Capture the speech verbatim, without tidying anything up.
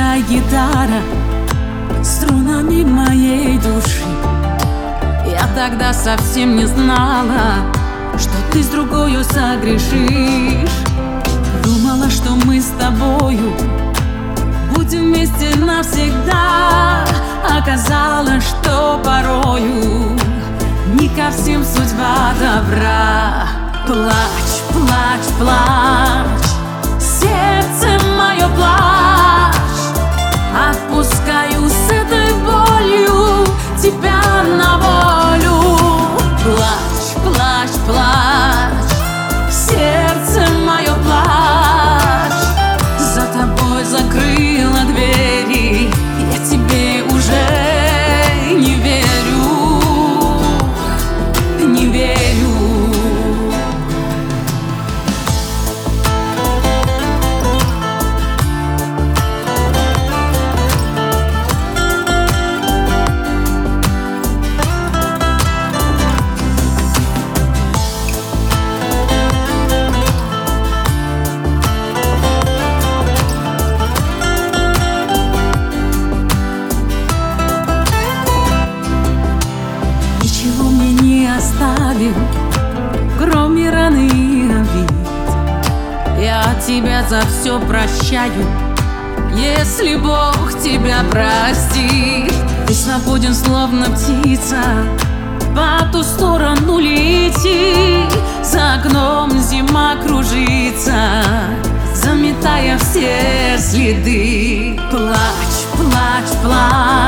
играй, гитара, струнами моей души. Я тогда совсем не знала, что ты с другою согрешишь. Думала, что мы с тобою будем вместе навсегда. Оказалось, что порою не ко всем судьба добра. Плачь, плачь, плачь, сердце мое, плачь. Отпускаю с этой болью тебя на волю. Плачь, плачь, плачь, сердце мое, плачь. За тобой закрыла двери, я тебе уже не верю, не верю. Оставил, кроме раны и обид. Я тебя за все прощаю, если Бог тебя простит. Ты свободен, словно птица, по ту сторону лети. За окном зима кружится, заметая все следы. Плачь, плачь, плачь,